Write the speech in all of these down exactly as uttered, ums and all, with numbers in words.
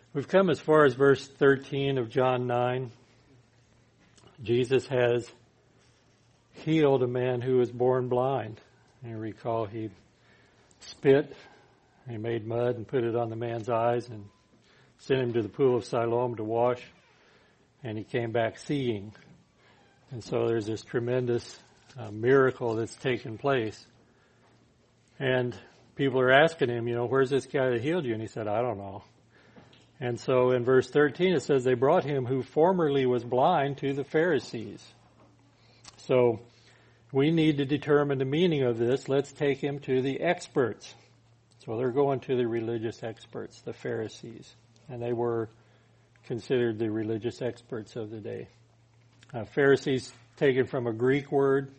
We've come as far as verse thirteen of John nine. Jesus has healed a man who was born blind. You recall he spit, he made mud and put it on the man's eyes and sent him to the pool of Siloam to wash, and he came back seeing. And so there's this tremendous uh, miracle that's taken place. And people are asking him, you know, where's this guy that healed you? And he said, I don't know. And so in verse thirteen it says, they brought him who formerly was blind to the Pharisees. So we need to determine the meaning of this. Let's take him to the experts. So they're going to the religious experts, the Pharisees. And they were considered the religious experts of the day. Uh, Pharisees taken from a Greek word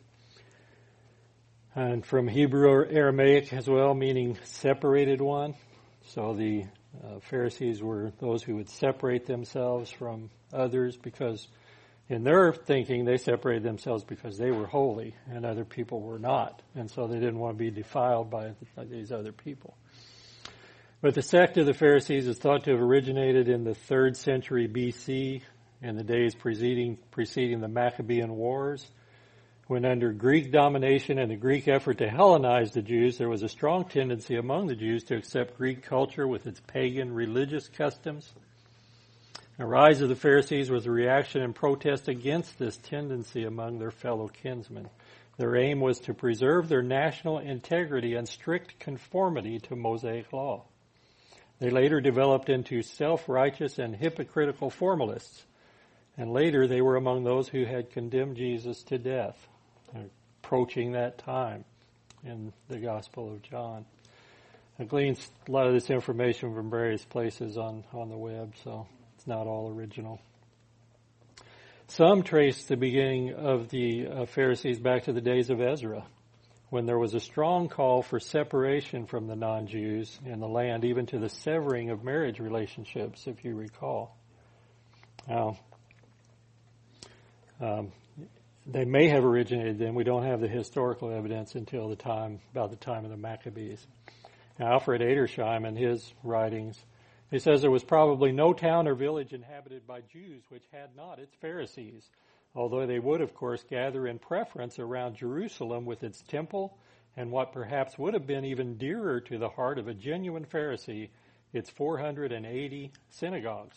and from Hebrew or Aramaic as well, meaning separated one. So the uh, Pharisees were those who would separate themselves from others because in their thinking they separated themselves because they were holy and other people were not. And so they didn't want to be defiled by, by these other people. But the sect of the Pharisees is thought to have originated in the third century B C, in the days preceding, preceding the Maccabean Wars, when under Greek domination and the Greek effort to Hellenize the Jews, there was a strong tendency among the Jews to accept Greek culture with its pagan religious customs. The rise of the Pharisees was a reaction and protest against this tendency among their fellow kinsmen. Their aim was to preserve their national integrity and strict conformity to Mosaic law. They later developed into self-righteous and hypocritical formalists, and later they were among those who had condemned Jesus to death, approaching that time in the Gospel of John. I gleaned a lot of this information from various places on, on the web, so it's not all original. Some trace the beginning of the uh, Pharisees back to the days of Ezra, when there was a strong call for separation from the non-Jews in the land, even to the severing of marriage relationships, if you recall. Now, um, they may have originated then. We don't have the historical evidence until the time, about the time of the Maccabees. Now, Alfred Edersheim, in his writings, he says there was probably no town or village inhabited by Jews which had not its Pharisees, although they would, of course, gather in preference around Jerusalem with its temple and what perhaps would have been even dearer to the heart of a genuine Pharisee, its four hundred eighty synagogues,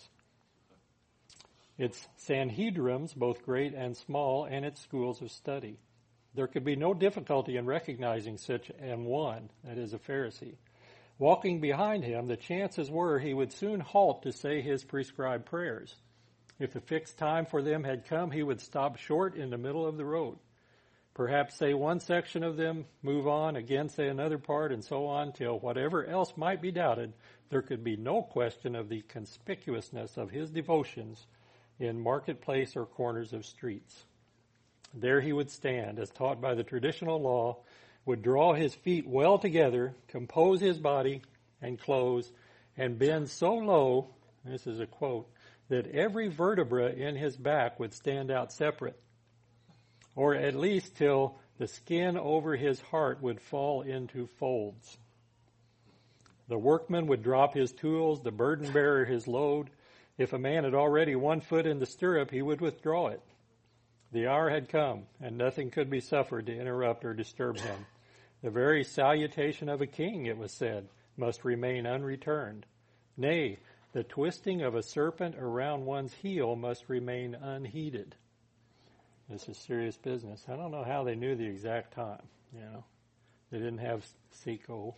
its Sanhedrims, both great and small, and its schools of study. There could be no difficulty in recognizing such an one, that is, a Pharisee. Walking behind him, the chances were he would soon halt to say his prescribed prayers. If the fixed time for them had come, he would stop short in the middle of the road. Perhaps say one section of them, move on, again say another part, and so on, till whatever else might be doubted, there could be no question of the conspicuousness of his devotions in marketplace or corners of streets. There he would stand, as taught by the traditional law, would draw his feet well together, compose his body and clothes, and bend so low, this is a quote, that every vertebra in his back would stand out separate, or at least till the skin over his heart would fall into folds. The workman would drop his tools, the burden bearer his load. If a man had already one foot in the stirrup, he would withdraw it. The hour had come, and nothing could be suffered to interrupt or disturb him. The very salutation of a king, it was said, must remain unreturned. Nay, the twisting of a serpent around one's heel must remain unheeded. This is serious business. I don't know how they knew the exact time. You know, they didn't have Seiko.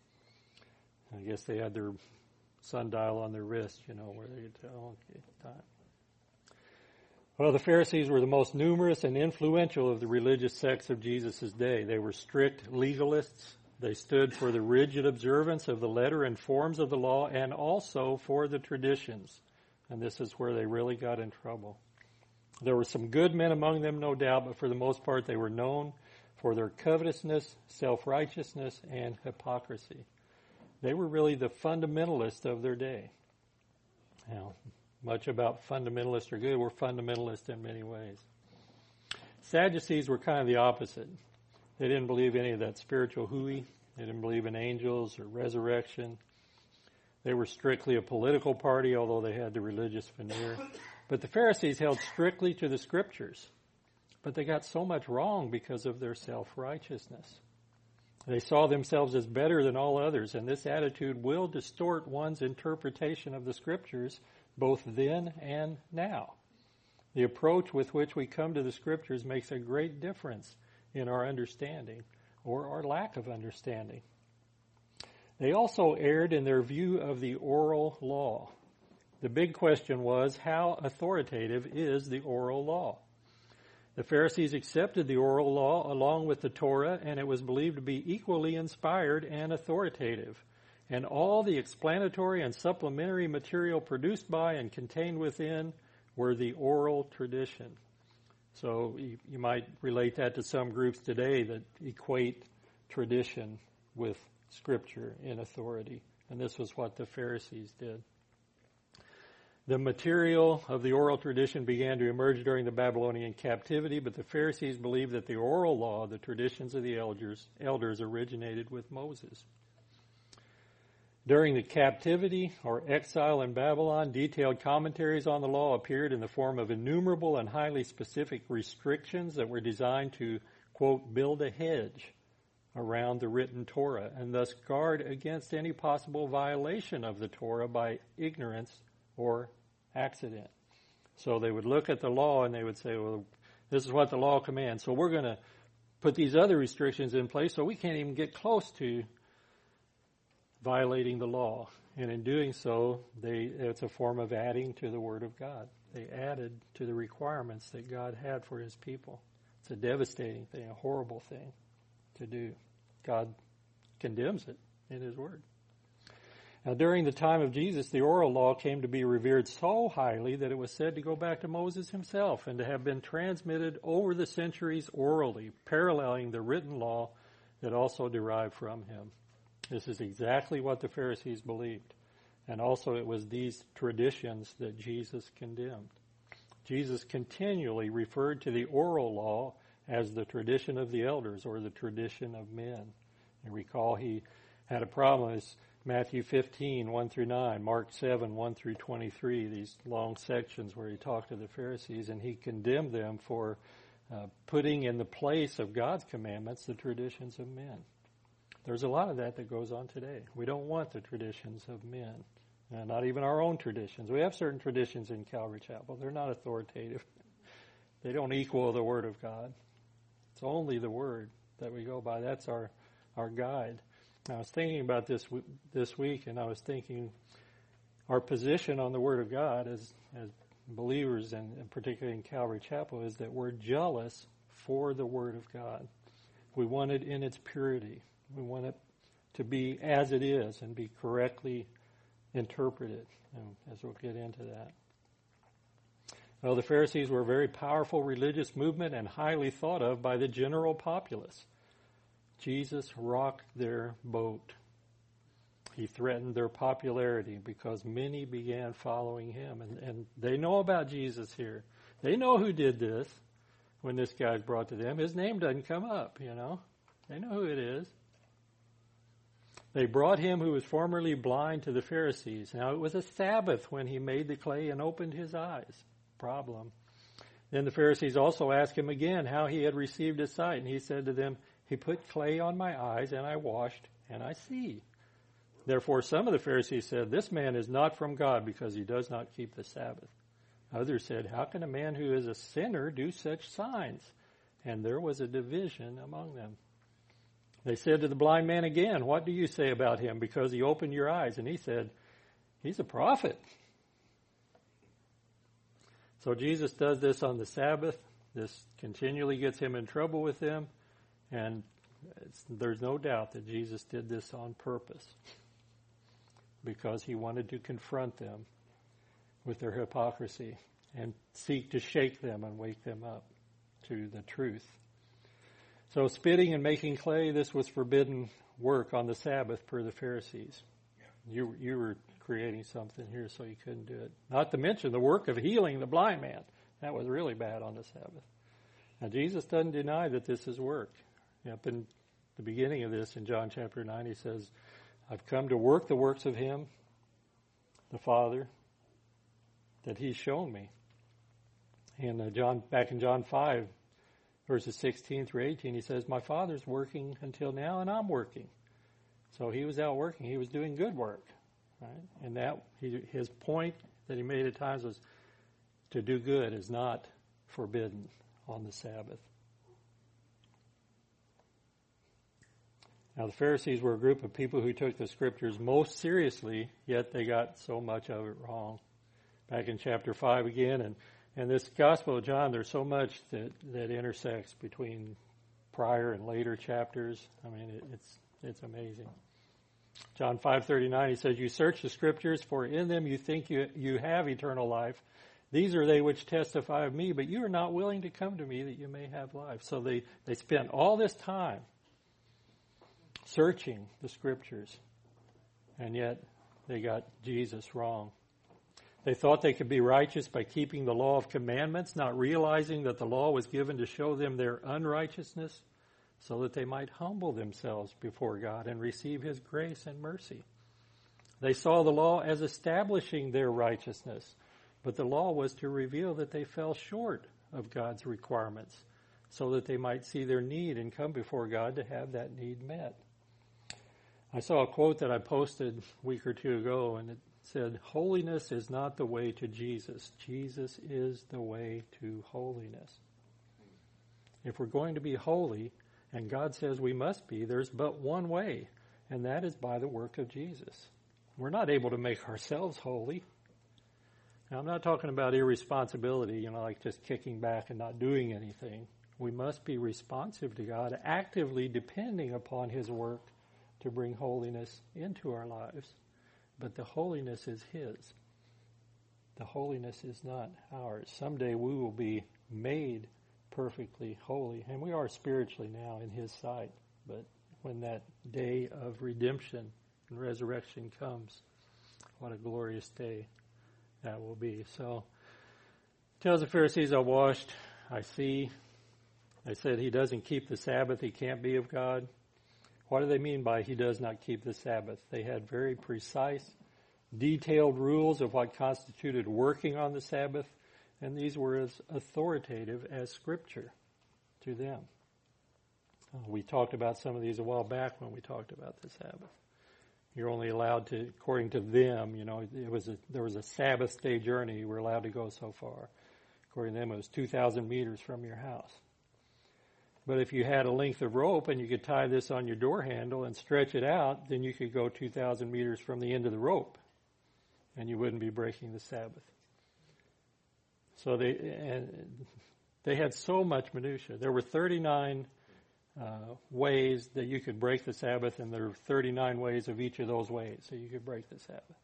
I guess they had their sundial on their wrist, you know, where they could tell, okay, time. Well, the Pharisees were the most numerous and influential of the religious sects of Jesus' day. They were strict legalists. They stood for the rigid observance of the letter and forms of the law, and also for the traditions. And this is where they really got in trouble. There were some good men among them, no doubt, but for the most part they were known for their covetousness, self-righteousness, and hypocrisy. They were really the fundamentalists of their day. Now, much about fundamentalists are good. We're fundamentalists in many ways. Sadducees were kind of the opposite. They didn't believe any of that spiritual hooey. They didn't believe in angels or resurrection. They were strictly a political party, although they had the religious veneer. But the Pharisees held strictly to the Scriptures. But they got so much wrong because of their self-righteousness. They saw themselves as better than all others, and this attitude will distort one's interpretation of the Scriptures both then and now. The approach with which we come to the Scriptures makes a great difference in our understanding, or our lack of understanding. They also erred in their view of the oral law. The big question was, how authoritative is the oral law? The Pharisees accepted the oral law along with the Torah, and it was believed to be equally inspired and authoritative. And all the explanatory and supplementary material produced by and contained within were the oral tradition. So you, you might relate that to some groups today that equate tradition with Scripture in authority. And this was what the Pharisees did. The material of the oral tradition began to emerge during the Babylonian captivity, but the Pharisees believed that the oral law, the traditions of the elders, elders originated with Moses. During the captivity or exile in Babylon, detailed commentaries on the law appeared in the form of innumerable and highly specific restrictions that were designed to, quote, build a hedge around the written Torah and thus guard against any possible violation of the Torah by ignorance or accident. So they would look at the law and they would say, well, this is what the law commands. So we're going to put these other restrictions in place so we can't even get close to violating the law. And in doing so, they it's a form of adding to the Word of God. They added to the requirements that God had for His people. It's a devastating thing, a horrible thing to do. God condemns it in His Word. Now, during the time of Jesus, the oral law came to be revered so highly that it was said to go back to Moses himself and to have been transmitted over the centuries orally, paralleling the written law that also derived from him. This is exactly what the Pharisees believed. And also it was these traditions that Jesus condemned. Jesus continually referred to the oral law as the tradition of the elders or the tradition of men. And recall he had a problem with Matthew fifteen, one through nine, Mark seven, one through twenty-three, these long sections where he talked to the Pharisees, and he condemned them for uh, putting in the place of God's commandments the traditions of men. There's a lot of that that goes on today. We don't want the traditions of men, uh, not even our own traditions. We have certain traditions in Calvary Chapel. They're not authoritative. They don't equal the Word of God. It's only the Word that we go by. That's our, our guide. I was thinking about this this week, and I was thinking our position on the Word of God as as believers, and, and particularly in Calvary Chapel, is that we're jealous for the Word of God. We want it in its purity. We want it to be as it is and be correctly interpreted, and as we'll get into that. Well, the Pharisees were a very powerful religious movement and highly thought of by the general populace. Jesus rocked their boat. He threatened their popularity because many began following him. And, and they know about Jesus here. They know who did this when this guy's brought to them. His name doesn't come up, you know. They know who it is. They brought him who was formerly blind to the Pharisees. Now, it was a Sabbath when he made the clay and opened his eyes. Problem. Then the Pharisees also asked him again how he had received his sight. And he said to them, He put clay on my eyes, and I washed, and I see. Therefore, some of the Pharisees said, This man is not from God because he does not keep the Sabbath. Others said, How can a man who is a sinner do such signs? And there was a division among them. They said to the blind man again, What do you say about him because he opened your eyes? And he said, He's a prophet. So Jesus does this on the Sabbath. This continually gets him in trouble with them. And it's, there's no doubt that Jesus did this on purpose because he wanted to confront them with their hypocrisy and seek to shake them and wake them up to the truth. So spitting and making clay, this was forbidden work on the Sabbath per the Pharisees. You, you were creating something here so you couldn't do it. Not to mention the work of healing the blind man. That was really bad on the Sabbath. Now Jesus doesn't deny that this is work. Up in the beginning of this, in John chapter nine, he says, I've come to work the works of him the Father that He's shown me. And uh, John, back in John five, verses sixteen through eighteen, He says, my Father's working until now, and I'm working. So He was out working. He was doing good work. Right? And that he, his point that He made at times was to do good is not forbidden on the Sabbath. Now, the Pharisees were a group of people who took the Scriptures most seriously, yet they got so much of it wrong. Back in chapter five again, and, and this Gospel of John, there's so much that, that intersects between prior and later chapters. I mean, it, it's it's amazing. John five thirty-nine, he says, you search the Scriptures, for in them you think you, you have eternal life. These are they which testify of me, but you are not willing to come to me that you may have life. So they, they spent all this time searching the Scriptures, and yet they got Jesus wrong. They thought they could be righteous by keeping the law of commandments, not realizing that the law was given to show them their unrighteousness, so that they might humble themselves before God and receive His grace and mercy. They saw the law as establishing their righteousness, but the law was to reveal that they fell short of God's requirements, so that they might see their need and come before God to have that need met. I saw a quote that I posted a week or two ago, and it said, holiness is not the way to Jesus. Jesus is the way to holiness. If we're going to be holy, and God says we must be, there's but one way, and that is by the work of Jesus. We're not able to make ourselves holy. Now, I'm not talking about irresponsibility, you know, like just kicking back and not doing anything. We must be responsive to God, actively depending upon His work to bring holiness into our lives. But the holiness is His. The holiness is not ours. Someday we will be made perfectly holy, and we are spiritually now in His sight. But when that day of redemption and resurrection comes, what a glorious day that will be. So, tells the Pharisees, I washed, I see. They said He doesn't keep the Sabbath, He can't be of God. What do they mean by He does not keep the Sabbath? They had very precise, detailed rules of what constituted working on the Sabbath, and these were as authoritative as Scripture to them. Uh, we talked about some of these a while back when we talked about the Sabbath. You're only allowed to, according to them, you know, it was a, there was a Sabbath day journey. You were allowed to go so far. According to them, it was two thousand meters from your house. But if you had a length of rope and you could tie this on your door handle and stretch it out, then you could go two thousand meters from the end of the rope, and you wouldn't be breaking the Sabbath. So they and they had so much minutia. There were thirty-nine uh, ways that you could break the Sabbath, and there were thirty-nine ways of each of those ways so you could break the Sabbath.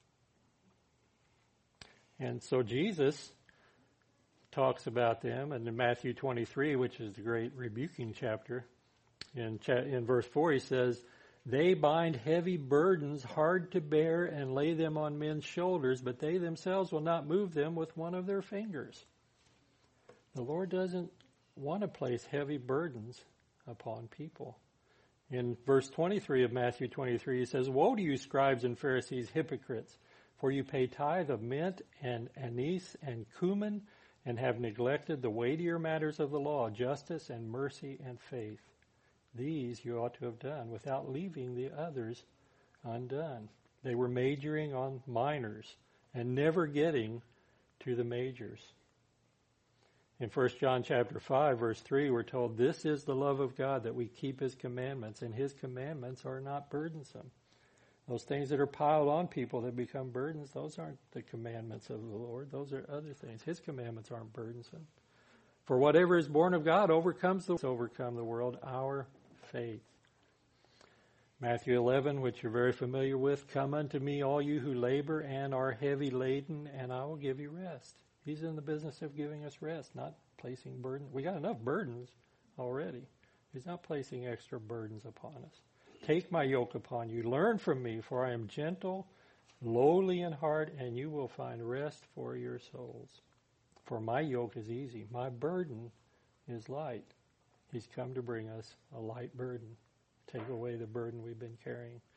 And so Jesus talks about them, and in Matthew twenty-three, which is the great rebuking chapter, in, cha- in verse four, he says, they bind heavy burdens hard to bear and lay them on men's shoulders, but they themselves will not move them with one of their fingers. The Lord doesn't want to place heavy burdens upon people. In verse twenty-three of Matthew twenty-three, he says, woe to you, scribes and Pharisees, hypocrites, for you pay tithe of mint and anise and cumin, and have neglected the weightier matters of the law, justice and mercy and faith. These you ought to have done without leaving the others undone. They were majoring on minors and never getting to the majors. In First John chapter five, verse three, we're told, this is the love of God, that we keep His commandments, and His commandments are not burdensome. Those things that are piled on people that become burdens, those aren't the commandments of the Lord. Those are other things. His commandments aren't burdensome. For whatever is born of God overcomes the overcome the world, our faith. Matthew eleven, which you're very familiar with, come unto me, all you who labor and are heavy laden, and I will give you rest. He's in the business of giving us rest, not placing burdens. We got enough burdens already. He's not placing extra burdens upon us. Take my yoke upon you. Learn from me, for I am gentle, lowly in heart, and you will find rest for your souls. For my yoke is easy. My burden is light. He's come to bring us a light burden. Take away the burden we've been carrying.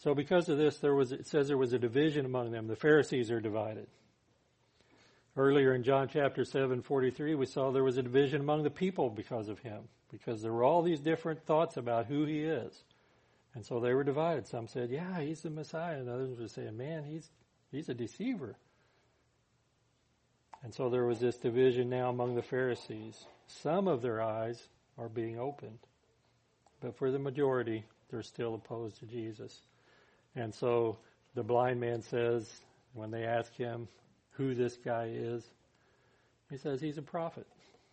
So because of this, there was, it says there was a division among them. The Pharisees are divided. Earlier in John chapter seven, forty-three, we saw there was a division among the people because of him, because there were all these different thoughts about who he is. And so they were divided. Some said, yeah, he's the Messiah. And others were saying, man, he's he's a deceiver. And so there was this division now among the Pharisees. Some of their eyes are being opened. But for the majority, they're still opposed to Jesus. And so the blind man says, when they ask him who this guy is, he says he's a prophet.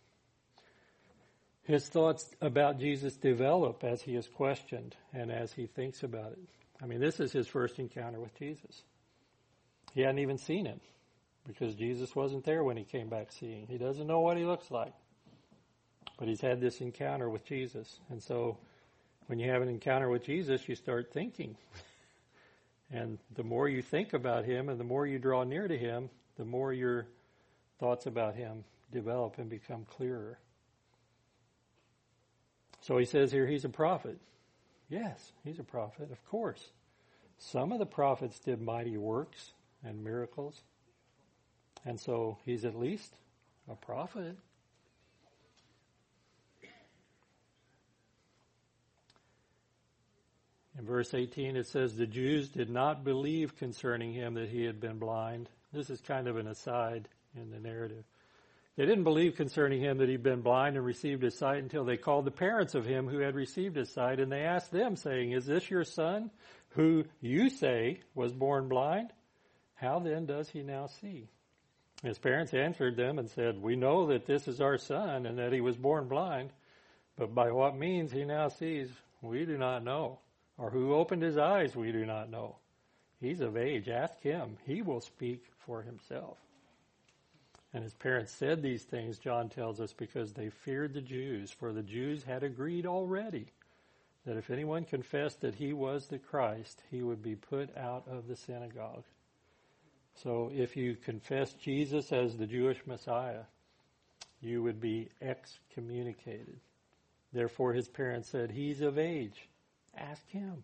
His thoughts about Jesus develop as he is questioned and as he thinks about it. I mean, this is his first encounter with Jesus. He hadn't even seen him because Jesus wasn't there when he came back seeing. He doesn't know what he looks like. But he's had this encounter with Jesus. And so when you have an encounter with Jesus, you start thinking. And the more you think about him and the more you draw near to him, the more your thoughts about him develop and become clearer. So he says here he's a prophet. Yes, he's a prophet, of course. Some of the prophets did mighty works and miracles. And so he's at least a prophet. In verse eighteen it says, the Jews did not believe concerning him that he had been blind. This is kind of an aside in the narrative. They didn't believe concerning him that he'd been blind and received his sight until they called the parents of him who had received his sight, and they asked them, saying, is this your son, who you say was born blind? How then does he now see? His parents answered them and said, we know that this is our son and that he was born blind, but by what means he now sees, we do not know. Or who opened his eyes, we do not know. He's of age. Ask him. He will speak for himself. And his parents said these things, John tells us, because they feared the Jews. For the Jews had agreed already that if anyone confessed that he was the Christ, he would be put out of the synagogue. So if you confess Jesus as the Jewish Messiah, you would be excommunicated. Therefore his parents said, he's of age. Ask him.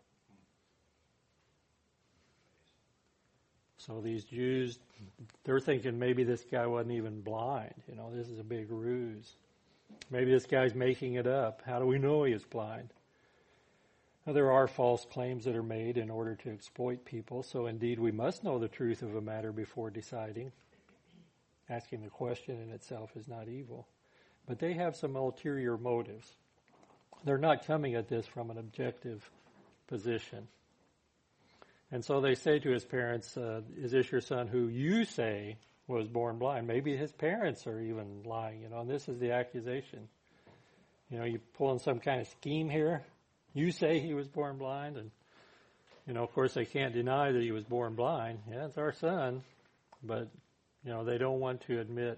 So these Jews, they're thinking maybe this guy wasn't even blind. You know, this is a big ruse. Maybe this guy's making it up. How do we know he is blind? Now, there are false claims that are made in order to exploit people. So indeed, we must know the truth of a matter before deciding. Asking the question in itself is not evil. But they have some ulterior motives. They're not coming at this from an objective position. And so they say to his parents, uh, is this your son who you say was born blind? Maybe his parents are even lying, you know, and this is the accusation. You know, you pulling some kind of scheme here. You say he was born blind, and, you know, of course they can't deny that he was born blind. Yeah, it's our son, but, you know, they don't want to admit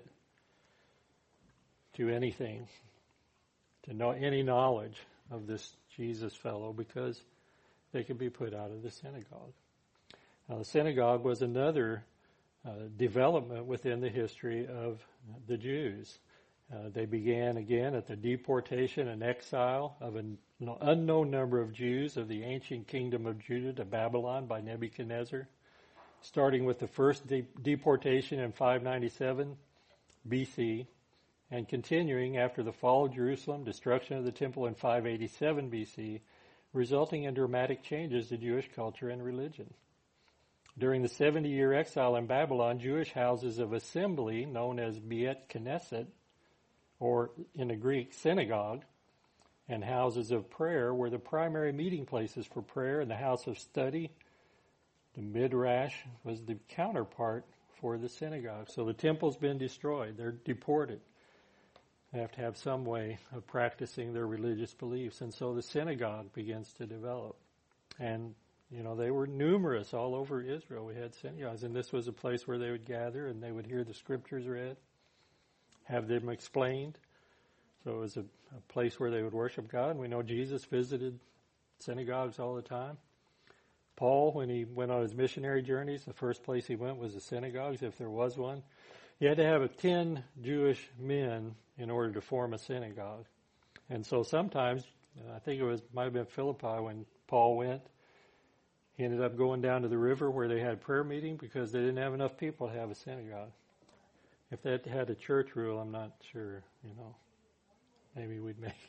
to anything, to know any knowledge of this Jesus fellow, because they could be put out of the synagogue. Now, the synagogue was another uh, development within the history of the Jews. Uh, they began again at the deportation and exile of an unknown number of Jews of the ancient kingdom of Judah to Babylon by Nebuchadnezzar, starting with the first de- deportation in five ninety-seven B C, and continuing after the fall of Jerusalem, destruction of the temple in five eighty-seven B C, resulting in dramatic changes to Jewish culture and religion. During the seventy-year exile in Babylon, Jewish houses of assembly, known as Beit Knesset, or in the Greek, synagogue, and houses of prayer were the primary meeting places for prayer, and the house of study, the Midrash, was the counterpart for the synagogue. So the temple's been destroyed. They're deported. They have to have some way of practicing their religious beliefs. And so the synagogue begins to develop. And, you know, they were numerous all over Israel. We had synagogues, and this was a place where they would gather and they would hear the scriptures read, have them explained. So it was a, a place where they would worship God. And we know Jesus visited synagogues all the time. Paul, when he went on his missionary journeys, the first place he went was the synagogues, if there was one. You had to have a ten Jewish men in order to form a synagogue. And so sometimes, I think it was might have been Philippi when Paul went, He ended up going down to the river where they had a prayer meeting because they didn't have enough people to have a synagogue. If they had a church rule, I'm not sure, you know. Maybe we'd make.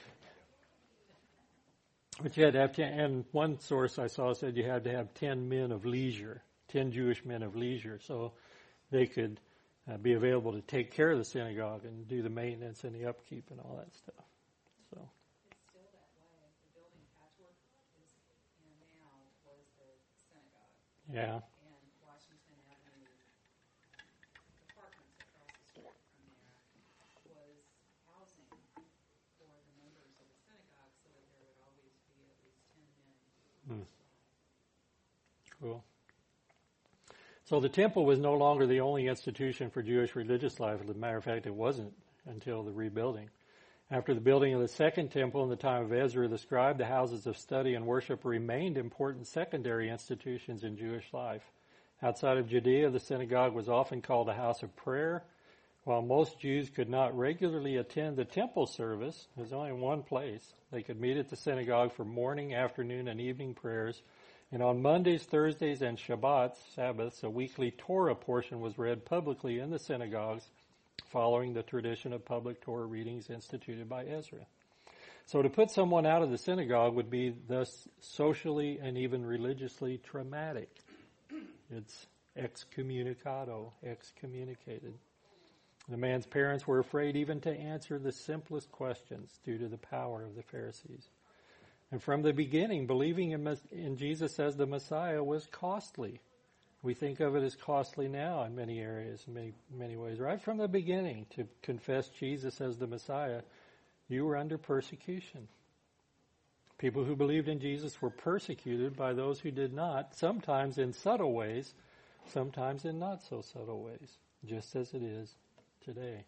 But you had to have ten, and one source I saw said you had to have ten men of leisure, ten Jewish men of leisure, so they could uh, be available to take care of the synagogue and do the maintenance and the upkeep and all that stuff. So. It's still that way. The building Patchwork is, you know, now was the synagogue. Yeah. And Washington Avenue apartments across the street from there was housing for the members of the synagogue, so that there would always be at least ten men. Hmm. Cool. So the temple was no longer the only institution for Jewish religious life. As a matter of fact, it wasn't until the rebuilding. After the building of the second temple in the time of Ezra the scribe, the houses of study and worship remained important secondary institutions in Jewish life. Outside of Judea, the synagogue was often called a house of prayer. While most Jews could not regularly attend the temple service, there's only one place. They could meet at the synagogue for morning, afternoon, and evening prayers. And on Mondays, Thursdays, and Shabbats, Sabbaths, a weekly Torah portion was read publicly in the synagogues, following the tradition of public Torah readings instituted by Ezra. So to put someone out of the synagogue would be thus socially and even religiously traumatic. It's excommunicado, excommunicated. The man's parents were afraid even to answer the simplest questions due to the power of the Pharisees. And from the beginning, believing in, in Jesus as the Messiah was costly. We think of it as costly now in many areas, in many, many ways. Right from the beginning, to confess Jesus as the Messiah, you were under persecution. People who believed in Jesus were persecuted by those who did not, sometimes in subtle ways, sometimes in not so subtle ways, just as it is today.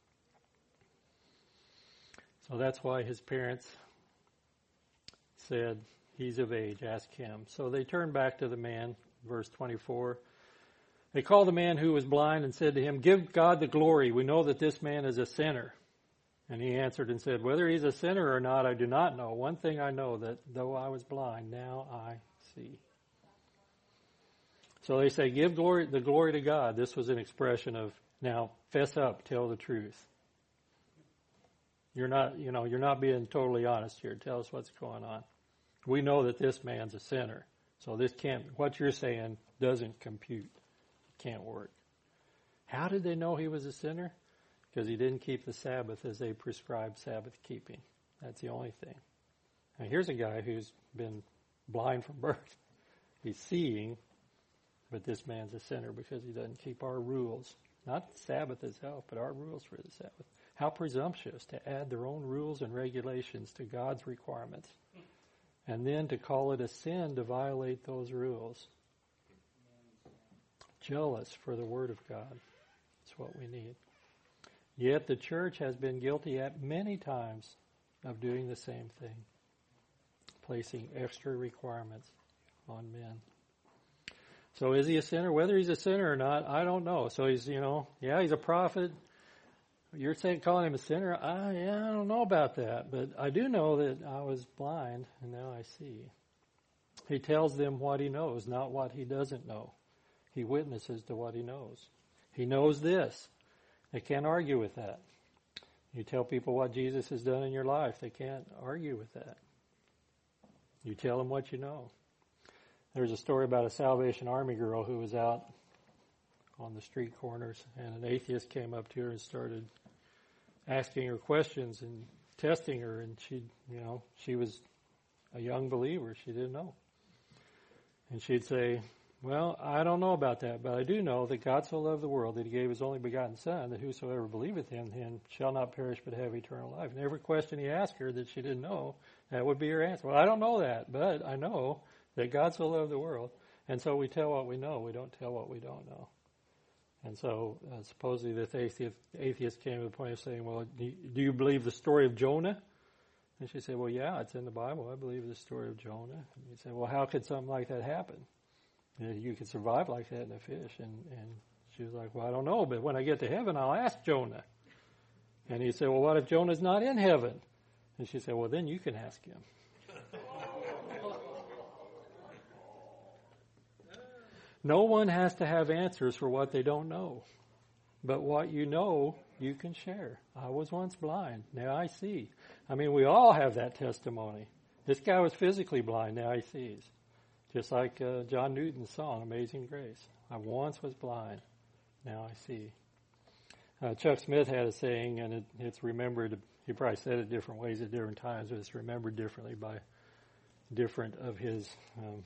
So that's why his parents said, he's of age, ask him. So they turned back to the man, verse twenty-four. They called the man who was blind and said to him, give God the glory. We know that this man is a sinner. And he answered and said, whether he's a sinner or not, I do not know. One thing I know, that though I was blind, now I see. So they say, give glory, the glory to God. This was an expression of, now, fess up, tell the truth. You're not, you know, you're not being totally honest here. Tell us what's going on. We know that this man's a sinner. So this can't, what you're saying doesn't compute. It can't work. How did they know he was a sinner? Because he didn't keep the Sabbath as they prescribed Sabbath keeping. That's the only thing. Now here's a guy who's been blind from birth. He's seeing, but this man's a sinner because he doesn't keep our rules. Not the Sabbath itself, but our rules for the Sabbath. How presumptuous to add their own rules and regulations to God's requirements. And then to call it a sin to violate those rules. Jealous for the Word of God. That's what we need. Yet the church has been guilty at many times of doing the same thing. Placing extra requirements on men. So is he a sinner? Whether he's a sinner or not, I don't know. So he's, you know, yeah, he's a prophet. You're saying calling him a sinner? I, yeah, I don't know about that. But I do know that I was blind and now I see. He tells them what he knows, not what he doesn't know. He witnesses to what he knows. He knows this. They can't argue with that. You tell people what Jesus has done in your life, they can't argue with that. You tell them what you know. There's a story about a Salvation Army girl who was out on the street corners, and an atheist came up to her and started asking her questions and testing her, and she, you know, she was a young believer. She didn't know. And she'd say, well, I don't know about that, but I do know that God so loved the world that he gave his only begotten Son, that whosoever believeth in him shall not perish but have eternal life. And every question he asked her that she didn't know, that would be her answer. Well, I don't know that, but I know that God so loved the world. And so we tell what we know. We don't tell what we don't know. And so uh, supposedly this atheist, atheist came to the point of saying, well, do you, do you believe the story of Jonah? And she said, well, yeah, it's in the Bible. I believe the story of Jonah. And he said, well, how could something like that happen? You know, you could survive like that in a fish. And, and she was like, well, I don't know, but when I get to heaven, I'll ask Jonah. And he said, well, what if Jonah's not in heaven? And she said, well, then you can ask him. No one has to have answers for what they don't know. But what you know, you can share. I was once blind. Now I see. I mean, we all have that testimony. This guy was physically blind. Now he sees. Just like uh, John Newton's song, Amazing Grace. I once was blind. Now I see. Uh, Chuck Smith had a saying, and it, it's remembered, he probably said it different ways at different times, but it's remembered differently by different of his um,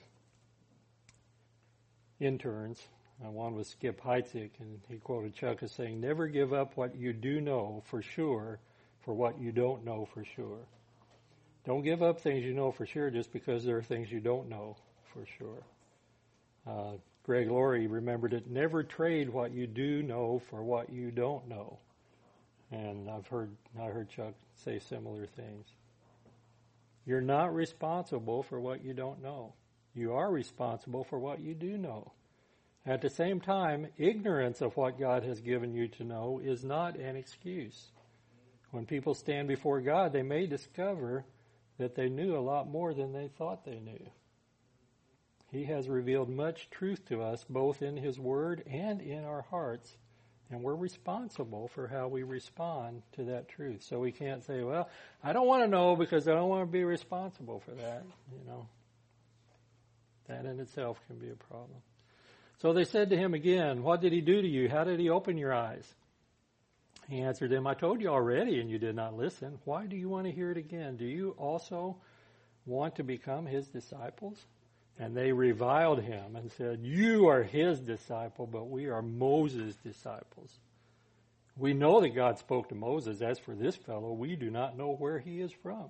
interns. Uh, one was Skip Heitzig, and he quoted Chuck as saying, never give up what you do know for sure for what you don't know for sure. Don't give up things you know for sure just because there are things you don't know for sure. Uh, Greg Laurie remembered it, never trade what you do know for what you don't know. And I've heard I heard Chuck say similar things. You're not responsible for what you don't know. You are responsible for what you do know. At the same time, ignorance of what God has given you to know is not an excuse. When people stand before God, they may discover that they knew a lot more than they thought they knew. He has revealed much truth to us, both in His Word and in our hearts, and we're responsible for how we respond to that truth. So we can't say, well, I don't want to know because I don't want to be responsible for that. You know, that in itself can be a problem. So they said to him again, what did He do to you? How did He open your eyes? He answered them, I told you already and you did not listen. Why do you want to hear it again? Do you also want to become His disciples? And they reviled him and said, you are His disciple, but we are Moses' disciples. We know that God spoke to Moses. As for this fellow, we do not know where he is from.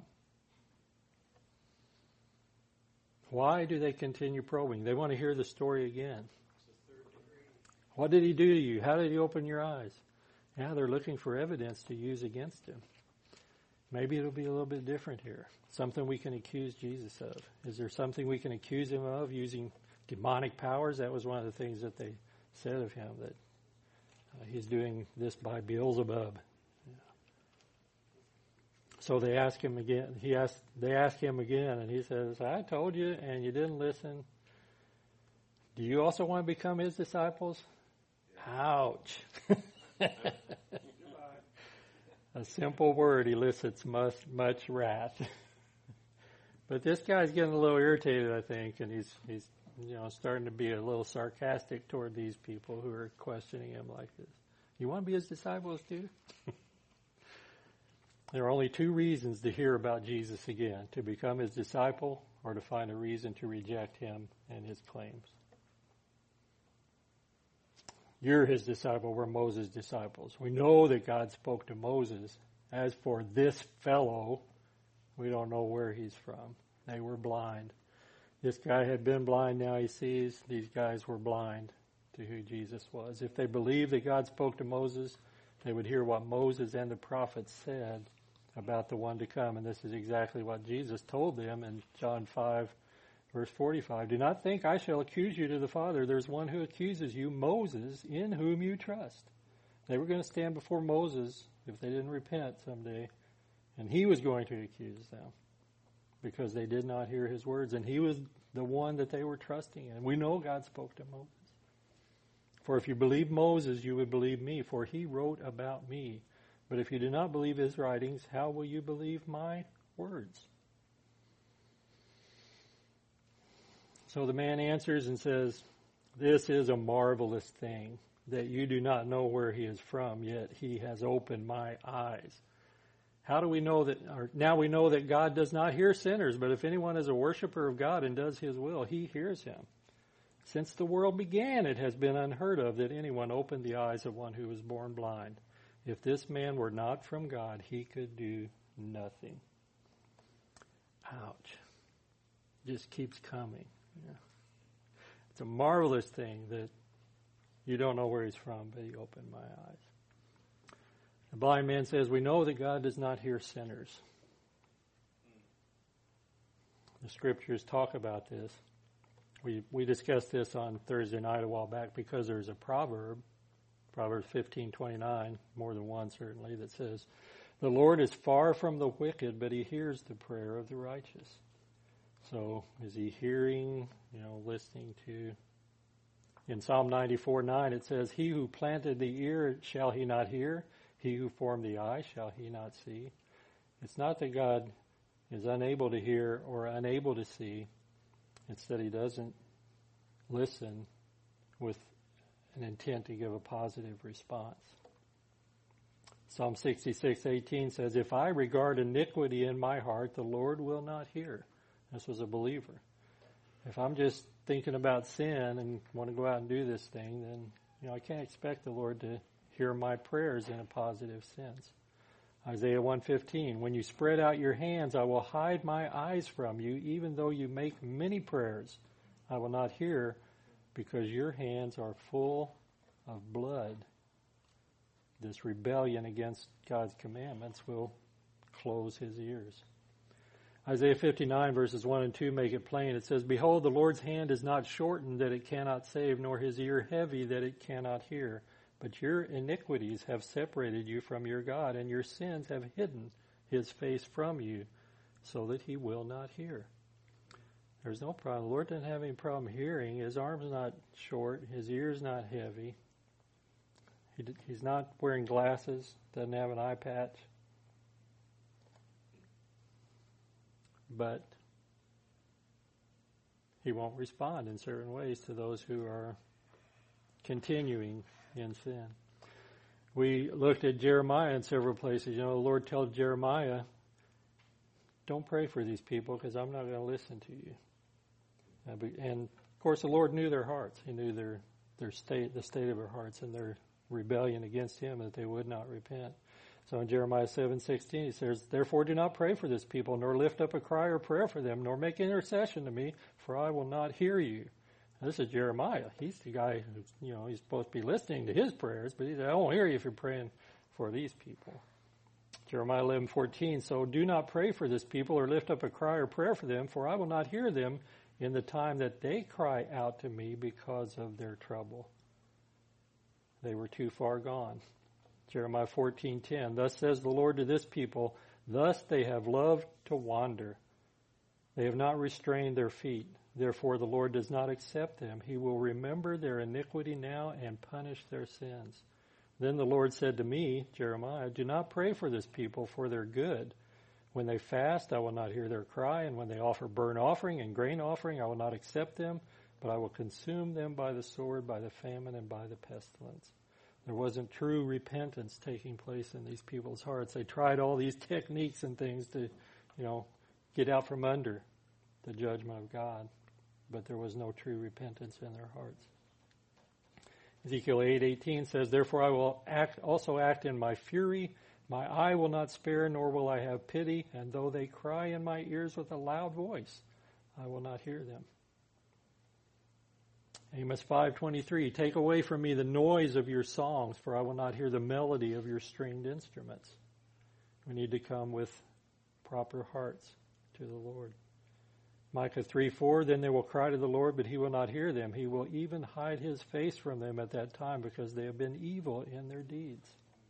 Why do they continue probing? They want to hear the story again. What did He do to you? How did He open your eyes? Yeah, they're looking for evidence to use against Him. Maybe it'll be a little bit different here. Something we can accuse Jesus of. Is there something we can accuse Him of using demonic powers? That was one of the things that they said of Him, that uh, He's doing this by Beelzebub. Yeah. So they ask Him again. He asked. They ask Him again, and He says, I told you, and you didn't listen. Do you also want to become His disciples? Ouch. A simple word elicits much, much wrath. But this guy's getting a little irritated, I think, and he's he's you know starting to be a little sarcastic toward these people who are questioning him like this. You want to be His disciples too? There are only two reasons to hear about Jesus again: to become His disciple, or to find a reason to reject Him and His claims. You're His disciple, we're Moses' disciples. We know that God spoke to Moses. As for this fellow, we don't know where he's from. They were blind. This guy had been blind, now he sees. These guys were blind to who Jesus was. If they believed that God spoke to Moses, they would hear what Moses and the prophets said about the one to come. And this is exactly what Jesus told them in John five, verse forty-five. Do not think I shall accuse you to the Father. There's one who accuses you, Moses, in whom you trust. They were going to stand before Moses if they didn't repent someday. And he was going to accuse them because they did not hear his words. And he was the one that they were trusting in. We know God spoke to Moses. For if you believe Moses, you would believe me, for he wrote about me. But if you do not believe his writings, how will you believe my words? So the man answers and says, this is a marvelous thing, that you do not know where he is from, yet he has opened my eyes. How do we know that, or now we know that God does not hear sinners, but if anyone is a worshiper of God and does his will, he hears him. Since the world began, it has been unheard of that anyone opened the eyes of one who was born blind. If this man were not from God, he could do nothing. Ouch. Just keeps coming. Yeah. It's a marvelous thing that you don't know where he's from, but he opened my eyes. The blind man says, we know that God does not hear sinners. The scriptures talk about this. We we discussed this on Thursday night a while back because there's a proverb, Proverbs fifteen twenty-nine, more than one certainly, that says, the Lord is far from the wicked, but he hears the prayer of the righteous. So is he hearing, you know, listening to In Psalm ninety-four nine it says, he who planted the ear, shall he not hear? He who formed the eye, shall he not see? It's not that God is unable to hear or unable to see. It's that he doesn't listen with an intent to give a positive response. Psalm sixty-six eighteen says, if I regard iniquity in my heart, the Lord will not hear. This was a believer. If I'm just thinking about sin and want to go out and do this thing, then you know I can't expect the Lord to hear my prayers in a positive sense. Isaiah one fifteen, when you spread out your hands, I will hide my eyes from you, even though you make many prayers. I will not hear, because your hands are full of blood. This rebellion against God's commandments will close his ears. Isaiah fifty-nine verses one and two make it plain. It says, behold, the Lord's hand is not shortened that it cannot save, nor his ear heavy that it cannot hear. But your iniquities have separated you from your God, and your sins have hidden his face from you, so that he will not hear. There's no problem. The Lord doesn't have any problem hearing. His arm's not short. His ear's not heavy. He, he's not wearing glasses. Doesn't have an eye patch. But he won't respond in certain ways to those who are continuing in sin. We looked at Jeremiah in several places. You know, the Lord told Jeremiah, don't pray for these people because I'm not going to listen to you. And of course, the Lord knew their hearts. He knew their their state, the state of their hearts, and their rebellion against him, that they would not repent. So in Jeremiah seven sixteen, he says, therefore do not pray for this people, nor lift up a cry or prayer for them, nor make intercession to me, for I will not hear you. Now, this is Jeremiah. He's the guy who, you know, he's supposed to be listening to his prayers, but he said, I won't hear you if you're praying for these people. Jeremiah eleven fourteen, so do not pray for this people or lift up a cry or prayer for them, for I will not hear them in the time that they cry out to me because of their trouble. They were too far gone. Jeremiah fourteen ten, thus says the Lord to this people, thus they have loved to wander. They have not restrained their feet. Therefore the Lord does not accept them. He will remember their iniquity now and punish their sins. Then the Lord said to me, Jeremiah, do not pray for this people for their good. When they fast, I will not hear their cry, and when they offer burnt offering and grain offering, I will not accept them, but I will consume them by the sword, by the famine, and by the pestilence. There wasn't true repentance taking place in these people's hearts. They tried all these techniques and things to, you know, get out from under the judgment of God, but there was no true repentance in their hearts. Ezekiel eight eighteen says, therefore I will act, also act in my fury. My eye will not spare, nor will I have pity, and though they cry in my ears with a loud voice, I will not hear them. Amos five twenty-three, take away from me the noise of your songs, for I will not hear the melody of your stringed instruments. We need to come with proper hearts to the Lord. Micah three four, then they will cry to the Lord, but he will not hear them. He will even hide his face from them at that time, because they have been evil in their deeds.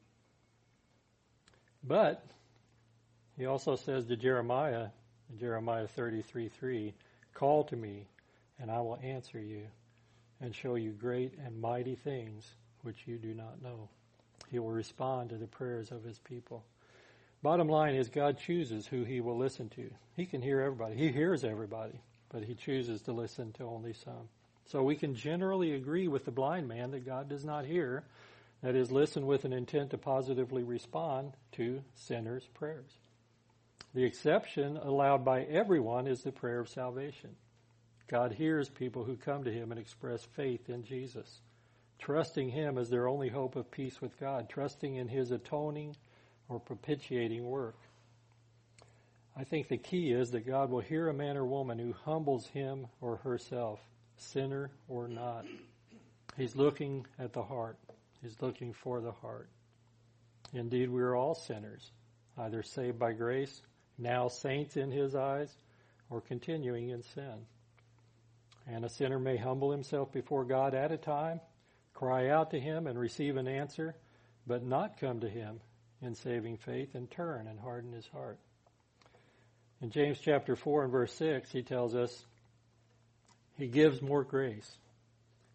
But he also says to Jeremiah, in Jeremiah thirty-three three, call to me, and I will answer you, and show you great and mighty things which you do not know. He will respond to the prayers of his people. Bottom line is, God chooses who he will listen to. He can hear everybody. He hears everybody, but he chooses to listen to only some. So we can generally agree with the blind man that God does not hear, that is, listen with an intent to positively respond to sinners' prayers. The exception allowed by everyone is the prayer of salvation. God hears people who come to him and express faith in Jesus, trusting him as their only hope of peace with God, trusting in his atoning or propitiating work. I think the key is that God will hear a man or woman who humbles him or herself, sinner or not. He's looking at the heart. He's looking for the heart. Indeed, we are all sinners, either saved by grace, now saints in his eyes, or continuing in sin. And a sinner may humble himself before God at a time, cry out to him and receive an answer, but not come to him in saving faith and turn and harden his heart. In James chapter four and verse six, he tells us, he gives more grace.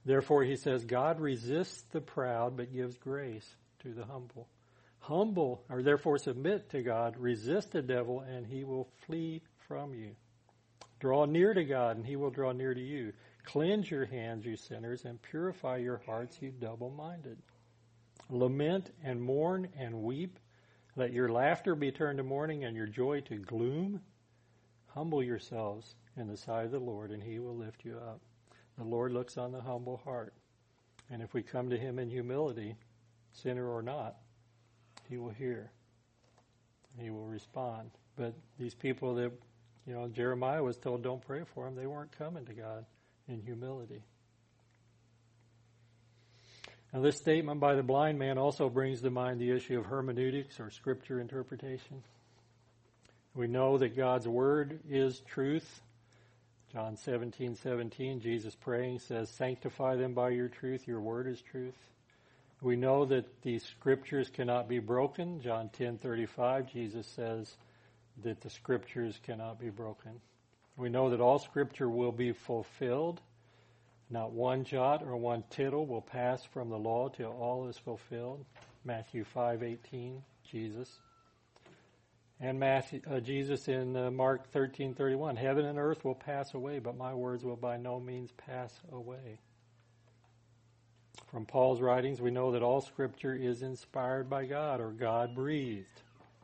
Therefore, he says, God resists the proud but gives grace to the humble. Humble, or therefore submit to God, resist the devil, and he will flee from you. Draw near to God, and he will draw near to you. Cleanse your hands, you sinners, and purify your hearts, you double-minded. Lament and mourn and weep. Let your laughter be turned to mourning and your joy to gloom. Humble yourselves in the sight of the Lord, and he will lift you up. The Lord looks on the humble heart. And if we come to him in humility, sinner or not, he will hear. He will respond. But these people that, you know, Jeremiah was told don't pray for them, they weren't coming to God in humility. Now, this statement by the blind man also brings to mind the issue of hermeneutics or scripture interpretation. We know that God's word is truth. John seventeen seventeen, Jesus praying says, sanctify them by your truth, your word is truth. We know that these scriptures cannot be broken. John ten thirty-five, Jesus says that the scriptures cannot be broken. We know that all scripture will be fulfilled. Not one jot or one tittle will pass from the law till all is fulfilled. Matthew five eighteen, Jesus. And Matthew, uh, Jesus in uh, Mark thirteen thirty-one, heaven and earth will pass away, but my words will by no means pass away. From Paul's writings, we know that all Scripture is inspired by God, or God-breathed.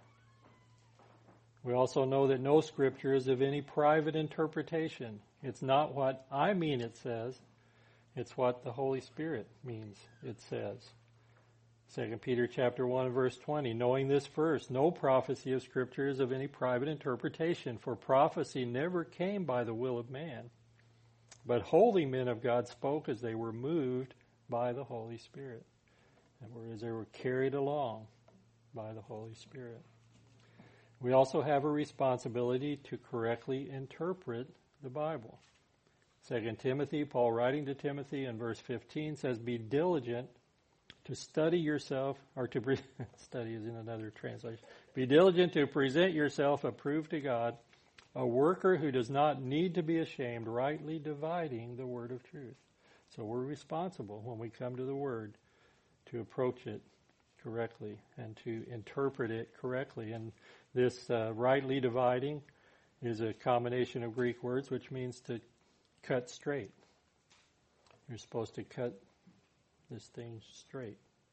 We also know that no Scripture is of any private interpretation. It's not what I mean it says, it's what the Holy Spirit means it says. Second Peter chapter one, verse twenty, knowing this first, no prophecy of Scripture is of any private interpretation, for prophecy never came by the will of man. But holy men of God spoke as they were moved by the Holy Spirit, and as they were carried along by the Holy Spirit. We also have a responsibility to correctly interpret the Bible. Second Timothy, Paul writing to Timothy in verse fifteen says, be diligent to study yourself, or to pre- study is in another translation. Be diligent to present yourself approved to God, a worker who does not need to be ashamed, rightly dividing the word of truth. So we're responsible when we come to the word to approach it correctly and to interpret it correctly. And this uh, rightly dividing is a combination of Greek words which means to cut straight. You're supposed to cut this thing straight.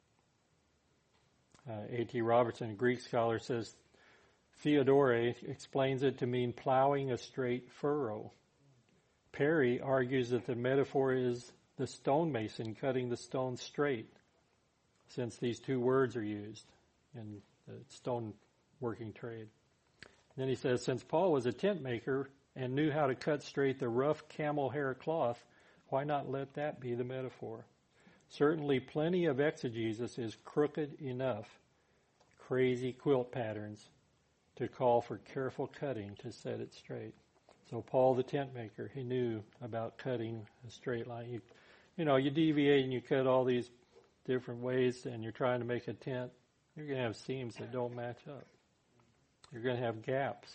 Uh, A T Robertson, a Greek scholar, says Theodore explains it to mean plowing a straight furrow. Perry argues that the metaphor is the stonemason cutting the stone straight, since these two words are used in the stone working trade. Then he says, since Paul was a tent maker and knew how to cut straight the rough camel hair cloth, why not let that be the metaphor? Certainly plenty of exegesis is crooked enough, crazy quilt patterns, to call for careful cutting to set it straight. So Paul the tent maker, he knew about cutting a straight line. You, you know, you deviate and you cut all these different ways and you're trying to make a tent, you're going to have seams that don't match up. You're going to have gaps.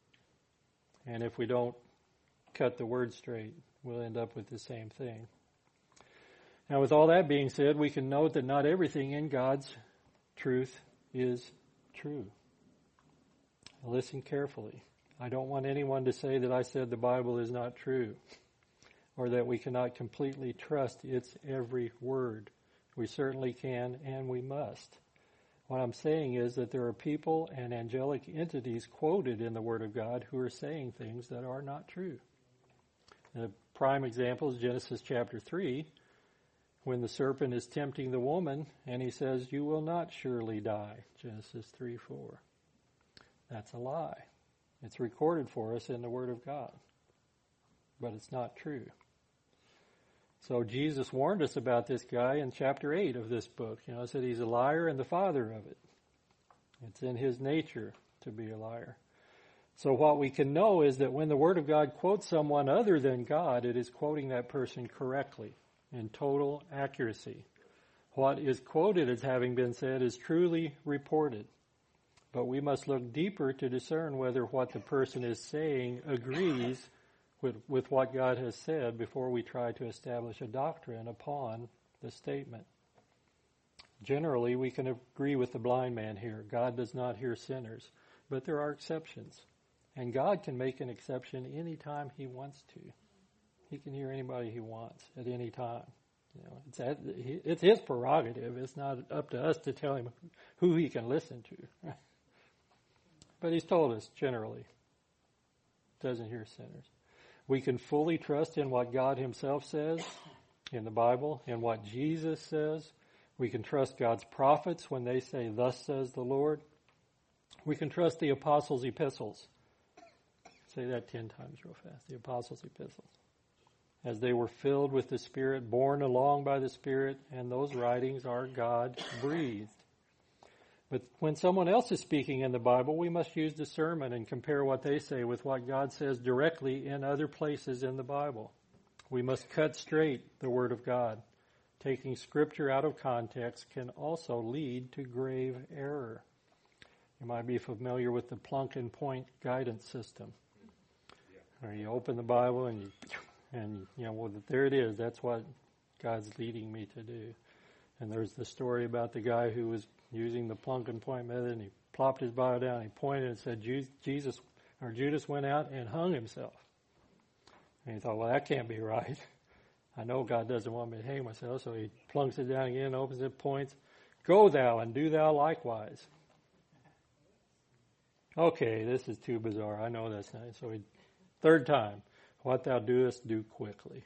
And if we don't cut the word straight, we'll end up with the same thing. Now, with all that being said, we can note that not everything in God's truth is true. Listen carefully. I don't want anyone to say that I said the Bible is not true, or that we cannot completely trust its every word. We certainly can, and we must. What I'm saying is that there are people and angelic entities quoted in the Word of God who are saying things that are not true. The prime example is Genesis chapter three, when the serpent is tempting the woman, and he says, you will not surely die, Genesis three four. That's a lie. It's recorded for us in the Word of God, but it's not true. So Jesus warned us about this guy in chapter eight of this book. You know, said he's a liar and the father of it. It's in his nature to be a liar. So what we can know is that when the Word of God quotes someone other than God, it is quoting that person correctly, in total accuracy. What is quoted as having been said is truly reported. But we must look deeper to discern whether what the person is saying agrees with, with what God has said before we try to establish a doctrine upon the statement. Generally, we can agree with the blind man here. God does not hear sinners, but there are exceptions. And God can make an exception any time he wants to. He can hear anybody he wants at any time. You know, it's, at, it's his prerogative. It's not up to us to tell him who he can listen to. But he's told us generally, doesn't hear sinners. We can fully trust in what God himself says in the Bible and what Jesus says. We can trust God's prophets when they say, "Thus says the Lord." We can trust the apostles' epistles. Say that ten times real fast. The apostles' epistles. As they were filled with the Spirit, borne along by the Spirit, and those writings are God-breathed. But when someone else is speaking in the Bible, we must use discernment and compare what they say with what God says directly in other places in the Bible. We must cut straight the Word of God. Taking Scripture out of context can also lead to grave error. You might be familiar with the plunk and point guidance system. Where you open the Bible and you, and you know, well, there it is. That's what God's leading me to do. And there's the story about the guy who was using the plunk and point method, and he plopped his Bible down, and he pointed and said, Jesus or Judas went out and hung himself. And he thought, well, that can't be right. I know God doesn't want me to hang myself, so he plunks it down again, opens it, points, "Go thou and do thou likewise." Okay, this is too bizarre. I know that's not. So he, third time, "What thou doest, do quickly."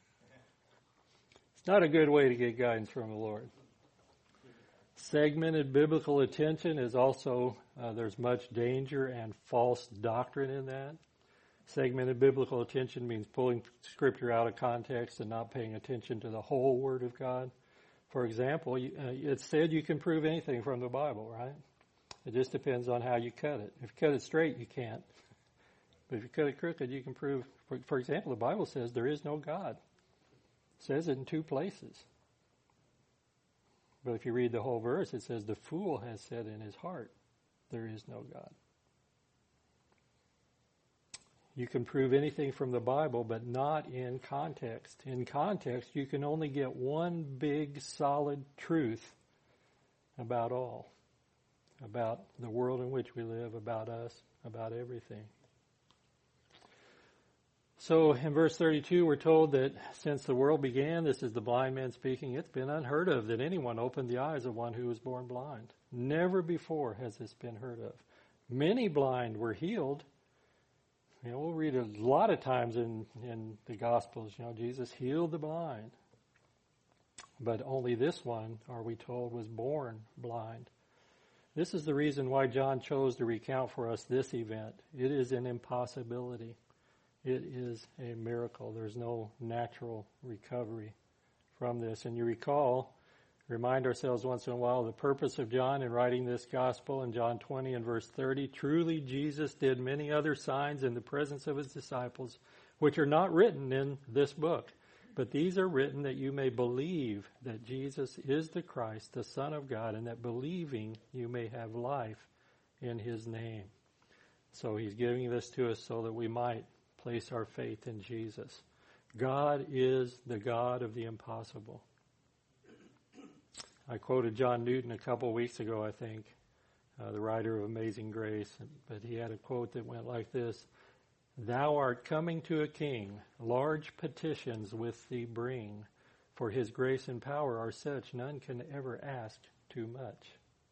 It's not a good way to get guidance from the Lord. Segmented biblical attention is also, uh, there's much danger and false doctrine in that. Segmented biblical attention means pulling Scripture out of context and not paying attention to the whole Word of God. For example, you, uh, it's said you can prove anything from the Bible, right? It just depends on how you cut it. If you cut it straight, you can't. But if you cut it crooked, you can prove. For, for example, the Bible says there is no God. It says it in two places. But if you read the whole verse, it says the fool has said in his heart, there is no God. You can prove anything from the Bible, but not in context. In context, you can only get one big, solid truth about all. About the world in which we live, about us, about everything. So in verse thirty-two, we're told that since the world began, this is the blind man speaking, it's been unheard of that anyone opened the eyes of one who was born blind. Never before has this been heard of. Many blind were healed. You know, we'll read a lot of times in, in the Gospels, you know, Jesus healed the blind. But only this one, are we told, was born blind. This is the reason why John chose to recount for us this event. It is an impossibility. It is a miracle. There's no natural recovery from this. And you recall, remind ourselves once in a while, the purpose of John in writing this gospel in John twenty and verse thirty. Truly Jesus did many other signs in the presence of his disciples, which are not written in this book. But these are written that you may believe that Jesus is the Christ, the Son of God, and that believing you may have life in his name. So he's giving this to us so that we might place our faith in Jesus. God is the God of the impossible. I quoted John Newton a couple weeks ago, I think, uh, the writer of Amazing Grace, but he had a quote that went like this: "Thou art coming to a king, large petitions with thee bring, for his grace and power are such none can ever ask too much."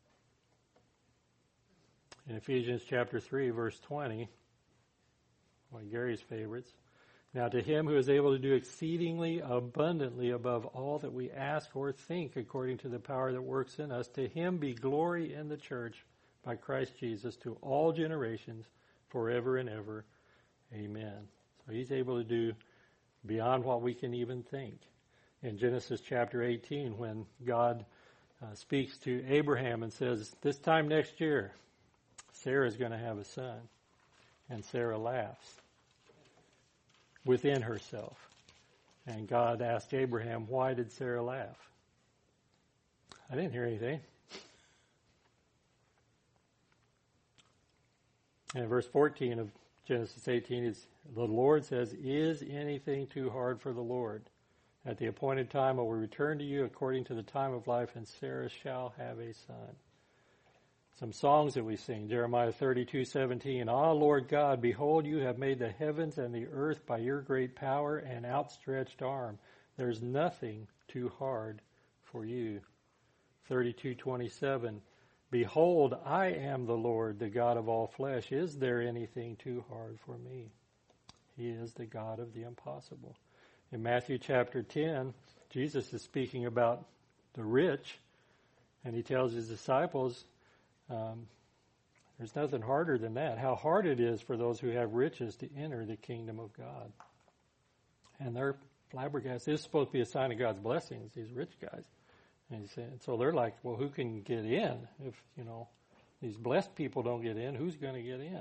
In Ephesians chapter three, verse twenty, one of Gary's favorites, "Now to him who is able to do exceedingly abundantly above all that we ask or think according to the power that works in us, to him be glory in the church by Christ Jesus to all generations forever and ever. Amen." So he's able to do beyond what we can even think. In Genesis chapter eighteen, when God uh, speaks to Abraham and says, "This time next year, Sarah's going to have a son." And Sarah laughs within herself. And God asked Abraham, "Why did Sarah laugh?" "I didn't hear anything." And in verse fourteen of Genesis eighteen, is the Lord says, "Is anything too hard for the Lord? At the appointed time I will return to you according to the time of life, and Sarah shall have a son." Some songs that we sing. Jeremiah thirty-two seventeen. "Ah, Lord God, behold, you have made the heavens and the earth by your great power and outstretched arm. There's nothing too hard for you." thirty-two twenty-seven. "Behold, I am the Lord, the God of all flesh. Is there anything too hard for me?" He is the God of the impossible. In Matthew chapter ten, Jesus is speaking about the rich, and he tells his disciples, um, there's nothing harder than that. How hard it is for those who have riches to enter the kingdom of God. And they're flabbergasted. This is supposed to be a sign of God's blessings, these rich guys. And he said, so they're like, well, who can get in? If, you know, these blessed people don't get in, who's going to get in?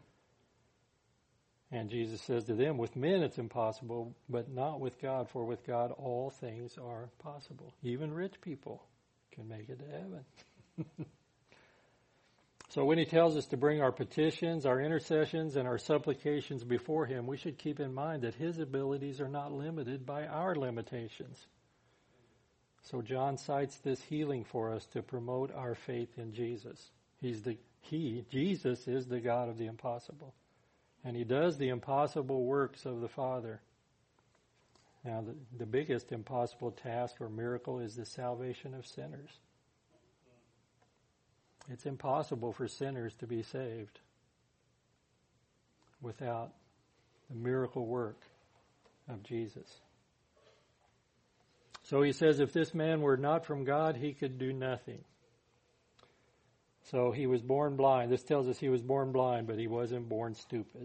And Jesus says to them, with men it's impossible, but not with God, for with God all things are possible. Even rich people can make it to heaven. So when he tells us to bring our petitions, our intercessions, and our supplications before him, we should keep in mind that his abilities are not limited by our limitations. So John cites this healing for us to promote our faith in Jesus. He's the he, Jesus is the God of the impossible. And he does the impossible works of the Father. Now, the, the biggest impossible task or miracle is the salvation of sinners. It's impossible for sinners to be saved without the miracle work of Jesus. So he says, if this man were not from God, he could do nothing. So he was born blind. This tells us he was born blind, but he wasn't born stupid.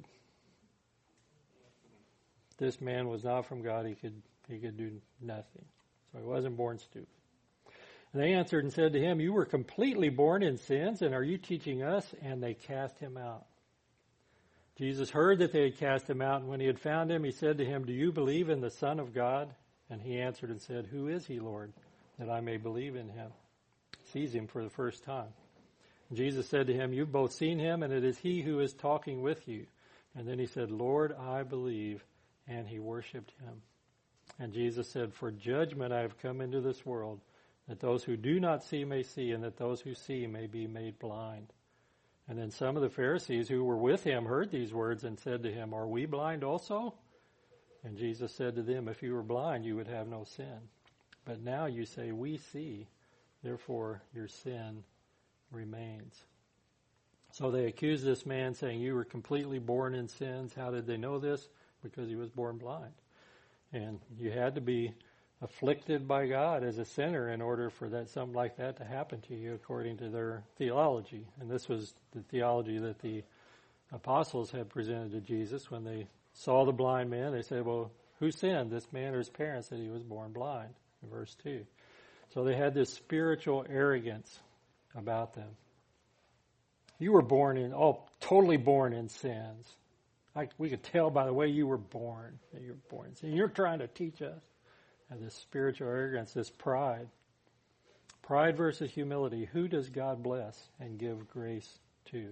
This man was not from God. He could he could do nothing. So he wasn't born stupid. And they answered and said to him, you were completely born in sins, and are you teaching us? And they cast him out. Jesus heard that they had cast him out, and when he had found him, he said to him, do you believe in the Son of God? And he answered and said, who is he, Lord, that I may believe in him? Sees him for the first time. And Jesus said to him, you've both seen him, and it is he who is talking with you. And then he said, Lord, I believe. And he worshipped him. And Jesus said, for judgment I have come into this world, that those who do not see may see, and that those who see may be made blind. And then some of the Pharisees who were with him heard these words and said to him, are we blind also? And Jesus said to them, if you were blind, you would have no sin. But now you say, we see, therefore your sin remains. So they accused this man, saying, you were completely born in sins. How did they know this? Because he was born blind. And you had to be afflicted by God as a sinner in order for that something like that to happen to you, according to their theology. And this was the theology that the apostles had presented to Jesus when they saw the blind man. They said, well, who sinned, this man or his parents, that he was born blind? In verse two. So they had this spiritual arrogance about them. You were born in, oh, totally born in sins. Like we could tell by the way you were born that you were born in sin. You're trying to teach us. And this spiritual arrogance, this pride. Pride versus humility. Who does God bless and give grace to?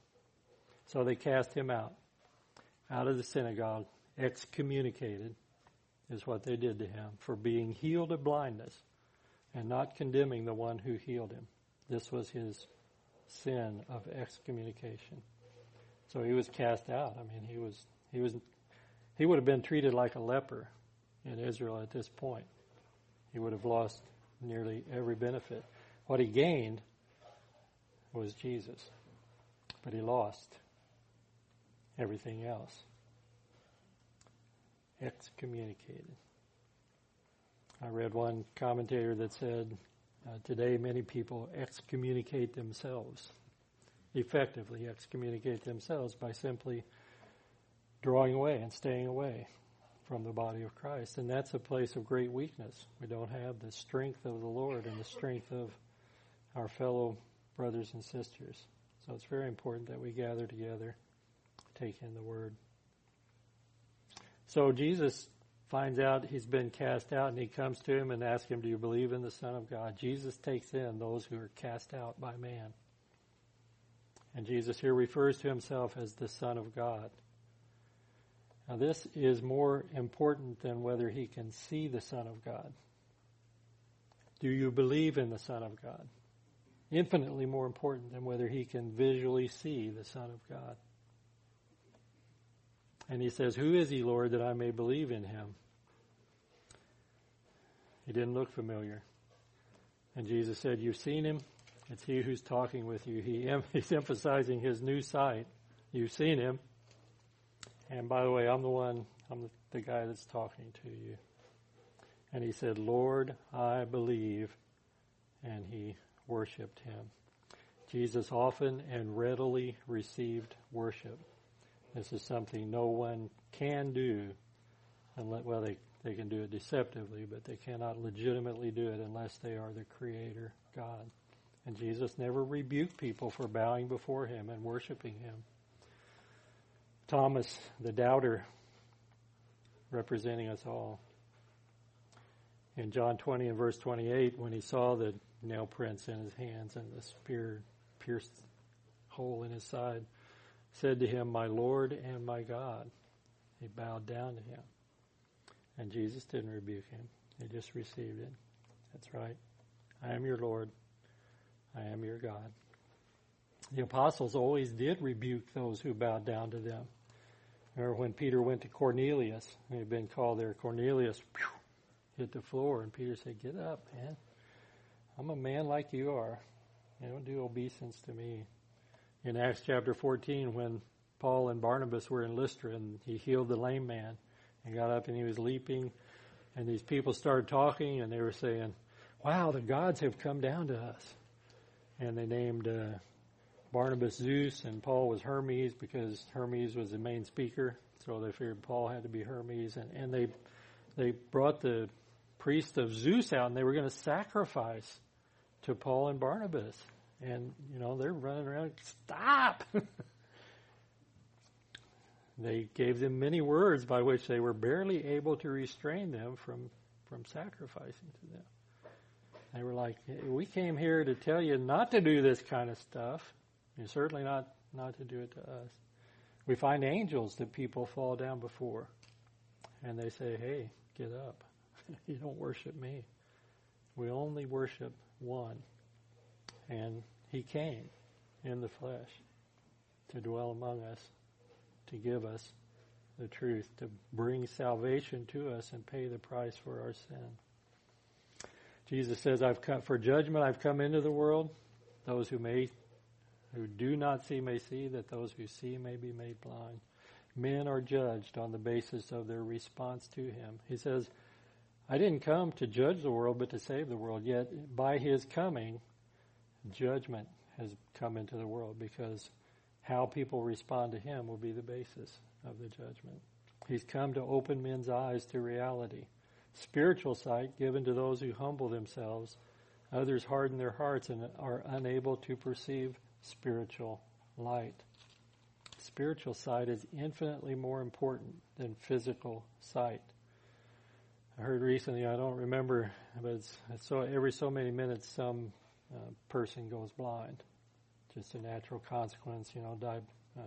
So they cast him out. Out of the synagogue. Excommunicated is what they did to him for being healed of blindness and not condemning the one who healed him. This was his sin of excommunication. So he was cast out. I mean, he was he was he would have been treated like a leper in Israel at this point. He would have lost nearly every benefit. What he gained was Jesus, but he lost everything else. Excommunicated. I read one commentator that said, uh, today many people excommunicate themselves, effectively excommunicate themselves by simply drawing away and staying away from the body of Christ. And that's a place of great weakness. We don't have the strength of the Lord and the strength of our fellow brothers and sisters. So it's very important that we gather together, take in the Word. So Jesus finds out he's been cast out, and he comes to him and asks him, do you believe in the Son of God? Jesus takes in those who are cast out by man. And Jesus here refers to himself as the Son of God. Now this is more important than whether he can see the Son of God. Do you believe in the Son of God? Infinitely more important than whether he can visually see the Son of God. And he says, who is he, Lord, that I may believe in him? He didn't look familiar. And Jesus said, you've seen him. It's he who's talking with you. He em- he's emphasizing his new sight. You've seen him. And by the way, I'm the one, I'm the, the guy that's talking to you. And he said, Lord, I believe. And he worshipped him. Jesus often and readily received worship. This is something no one can do, unless, well, they, they can do it deceptively, but they cannot legitimately do it unless they are the Creator, God. And Jesus never rebuked people for bowing before him and worshiping him. Thomas, the doubter, representing us all. In John twenty and verse twenty-eight, when he saw the nail prints in his hands and the spear pierced hole in his side, said to him, my Lord and my God. He bowed down to him. And Jesus didn't rebuke him. He just received it. That's right. I am your Lord. I am your God. The apostles always did rebuke those who bowed down to them. Remember when Peter went to Cornelius, he had been called there, Cornelius whew, hit the floor, and Peter said, get up, man. I'm a man like you are. You don't do obeisance to me. In Acts chapter fourteen, when Paul and Barnabas were in Lystra and he healed the lame man and got up and he was leaping, and these people started talking and they were saying, wow, the gods have come down to us. And they named uh, Barnabas Zeus and Paul was Hermes because Hermes was the main speaker. So they figured Paul had to be Hermes. And, and they they brought the priest of Zeus out and they were going to sacrifice to Paul and Barnabas. And, you know, they're running around, stop! They gave them many words by which they were barely able to restrain them from, from sacrificing to them. They were like, we came here to tell you not to do this kind of stuff. And certainly not, not to do it to us. We find angels that people fall down before. And they say, hey, get up. You don't worship me. We only worship one. And he came in the flesh to dwell among us, to give us the truth, to bring salvation to us and pay the price for our sin. Jesus says, I've come for judgment, I've come into the world. Those who may, who do not see may see, that those who see may be made blind. Men are judged on the basis of their response to him. He says, I didn't come to judge the world, but to save the world. Yet by his coming, judgment has come into the world because how people respond to him will be the basis of the judgment. He's come to open men's eyes to reality. Spiritual sight given to those who humble themselves. Others harden their hearts and are unable to perceive spiritual light. Spiritual sight is infinitely more important than physical sight. I heard recently, I don't remember, but it's, it's so every so many minutes some uh, person goes blind. Just a natural consequence, you know, di- uh,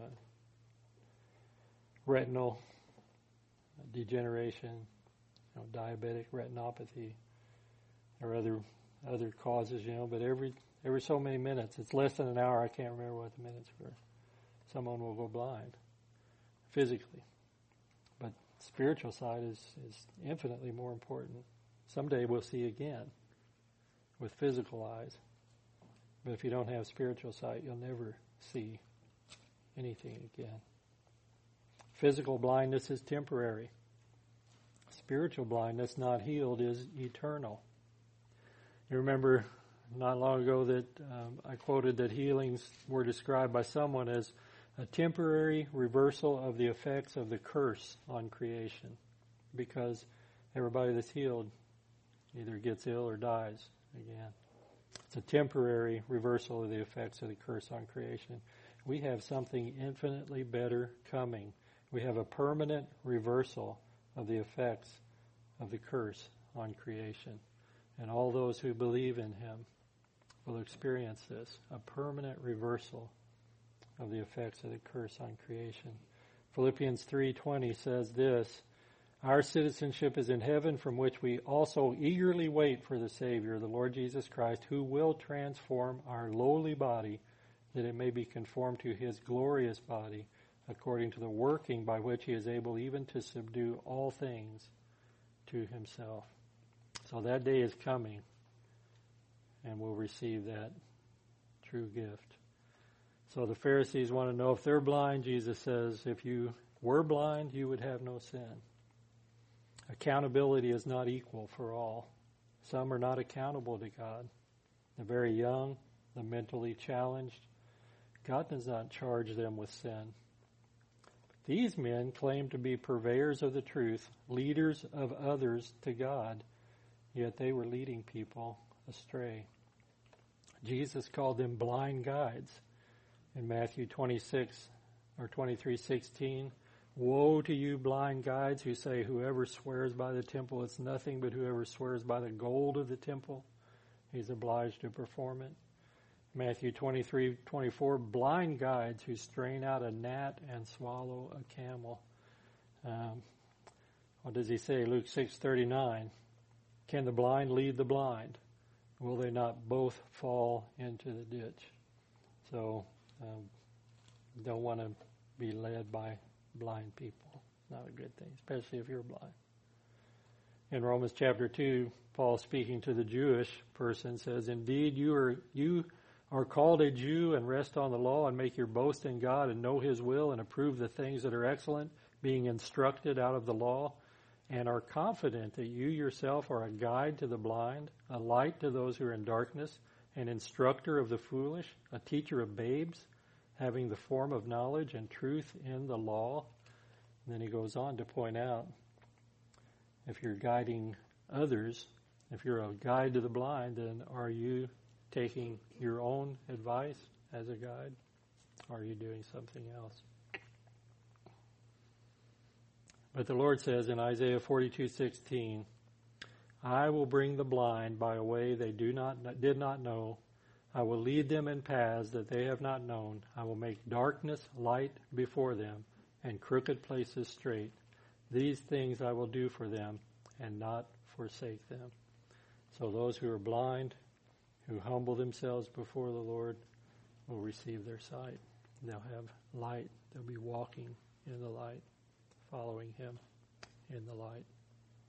retinal degeneration, you know, diabetic retinopathy, or other other causes, you know. But every every so many minutes, it's less than an hour. I can't remember what the minutes were. Someone will go blind physically, but spiritual sight is is infinitely more important. Someday we'll see again with physical eyes. But if you don't have spiritual sight, you'll never see anything again. Physical blindness is temporary. Spiritual blindness, not healed, is eternal. You remember not long ago that um, I quoted that healings were described by someone as a temporary reversal of the effects of the curse on creation, because everybody that's healed either gets ill or dies again. It's a temporary reversal of the effects of the curse on creation. We have something infinitely better coming. We have a permanent reversal of the effects of the curse on creation. And all those who believe in him will experience this, a permanent reversal of the effects of the curse on creation. Philippians three twenty says this, our citizenship is in heaven, from which we also eagerly wait for the Savior, the Lord Jesus Christ, who will transform our lowly body, that it may be conformed to his glorious body, according to the working by which he is able even to subdue all things to himself. So that day is coming, and we'll receive that true gift. So the Pharisees want to know if they're blind. Jesus says, if you were blind, you would have no sin. Accountability is not equal for all. Some are not accountable to God. The very young, the mentally challenged. God does not charge them with sin. These men claim to be purveyors of the truth, leaders of others to God, yet they were leading people astray. Jesus called them blind guides. In Matthew twenty-six or twenty-three sixteen, woe to you blind guides who say, whoever swears by the temple is nothing, but whoever swears by the gold of the temple, he's obliged to perform it. Matthew twenty-three twenty-four, blind guides who strain out a gnat and swallow a camel. Um, what does he say? Luke six thirty-nine, can the blind lead the blind? Will they not both fall into the ditch? So, um, don't want to be led by blind people. Not a good thing, especially if you're blind. In Romans chapter two, Paul, speaking to the Jewish person, says, indeed, you are you are called a Jew and rest on the law and make your boast in God and know his will and approve the things that are excellent, being instructed out of the law, and are confident that you yourself are a guide to the blind, a light to those who are in darkness, an instructor of the foolish, a teacher of babes, having the form of knowledge and truth in the law. And then he goes on to point out, if you're guiding others, if you're a guide to the blind, then are you taking your own advice as a guide? Or are you doing something else? But the Lord says in Isaiah forty-two sixteen, I will bring the blind by a way they do not did not know. I will lead them in paths that they have not known. I will make darkness light before them and crooked places straight. These things I will do for them and not forsake them. So those who are blind, who humble themselves before the Lord, will receive their sight. They'll have light. They'll be walking in the light, following him in the light.